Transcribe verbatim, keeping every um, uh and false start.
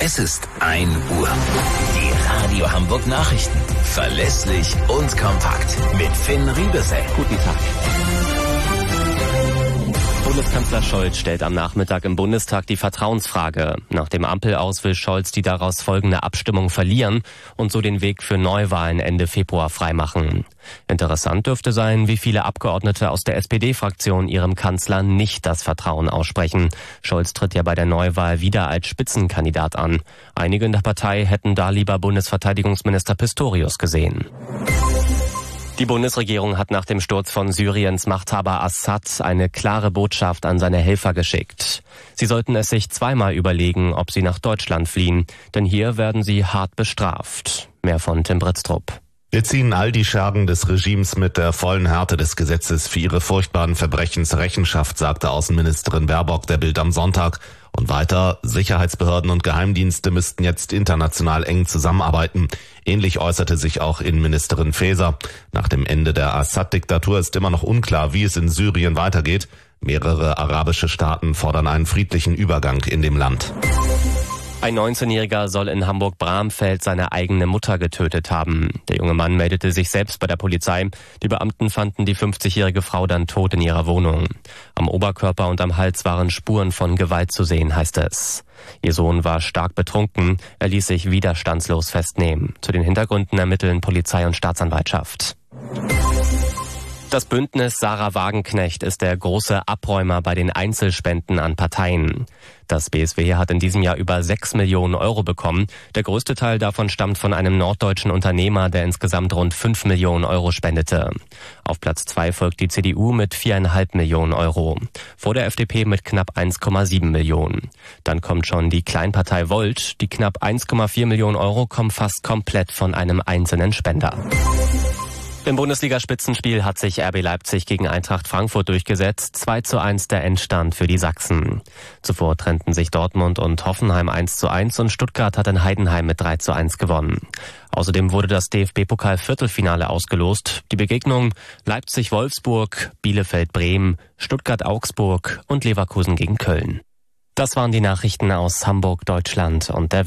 Es ist ein Uhr. Die Radio Hamburg Nachrichten. Verlässlich und kompakt. Mit Finn Riebesell. Guten Tag. Bundeskanzler Scholz stellt am Nachmittag im Bundestag die Vertrauensfrage. Nach dem Ampelaus will Scholz die daraus folgende Abstimmung verlieren und so den Weg für Neuwahlen Ende Februar freimachen. Interessant dürfte sein, wie viele Abgeordnete aus der S P D-Fraktion ihrem Kanzler nicht das Vertrauen aussprechen. Scholz tritt ja bei der Neuwahl wieder als Spitzenkandidat an. Einige in der Partei hätten da lieber Bundesverteidigungsminister Pistorius gesehen. Die Bundesregierung hat nach dem Sturz von Syriens Machthaber Assad eine klare Botschaft an seine Helfer geschickt. Sie sollten es sich zweimal überlegen, ob sie nach Deutschland fliehen, denn hier werden sie hart bestraft. Mehr von Tim Britztrup. Wir ziehen all die Schergen des Regimes mit der vollen Härte des Gesetzes für ihre furchtbaren Verbrechen zur Rechenschaft, sagte Außenministerin Baerbock der Bild am Sonntag. Und weiter, Sicherheitsbehörden und Geheimdienste müssten jetzt international eng zusammenarbeiten. Ähnlich äußerte sich auch Innenministerin Faeser. Nach dem Ende der Assad-Diktatur ist immer noch unklar, wie es in Syrien weitergeht. Mehrere arabische Staaten fordern einen friedlichen Übergang in dem Land. Ein neunzehnjähriger soll in Hamburg-Bramfeld seine eigene Mutter getötet haben. Der junge Mann meldete sich selbst bei der Polizei. Die Beamten fanden die fünfzigjährige Frau dann tot in ihrer Wohnung. Am Oberkörper und am Hals waren Spuren von Gewalt zu sehen, heißt es. Ihr Sohn war stark betrunken. Er ließ sich widerstandslos festnehmen. Zu den Hintergründen ermitteln Polizei und Staatsanwaltschaft. Das Bündnis Sarah Wagenknecht ist der große Abräumer bei den Einzelspenden an Parteien. Das B S W hat in diesem Jahr über sechs Millionen Euro bekommen. Der größte Teil davon stammt von einem norddeutschen Unternehmer, der insgesamt rund fünf Millionen Euro spendete. Auf Platz zwei folgt die C D U mit viereinhalb Millionen Euro. Vor der F D P mit knapp eins Komma sieben Millionen. Dann kommt schon die Kleinpartei Volt. Die knapp eins Komma vier Millionen Euro kommen fast komplett von einem einzelnen Spender. Im Bundesliga-Spitzenspiel hat sich R B Leipzig gegen Eintracht Frankfurt durchgesetzt. zwei zu eins der Endstand für die Sachsen. Zuvor trennten sich Dortmund und Hoffenheim eins zu eins und Stuttgart hat in Heidenheim mit drei zu eins gewonnen. Außerdem wurde das D F B-Pokal-Viertelfinale ausgelost. Die Begegnung Leipzig-Wolfsburg, Bielefeld-Bremen, Stuttgart-Augsburg und Leverkusen gegen Köln. Das waren die Nachrichten aus Hamburg, Deutschland und der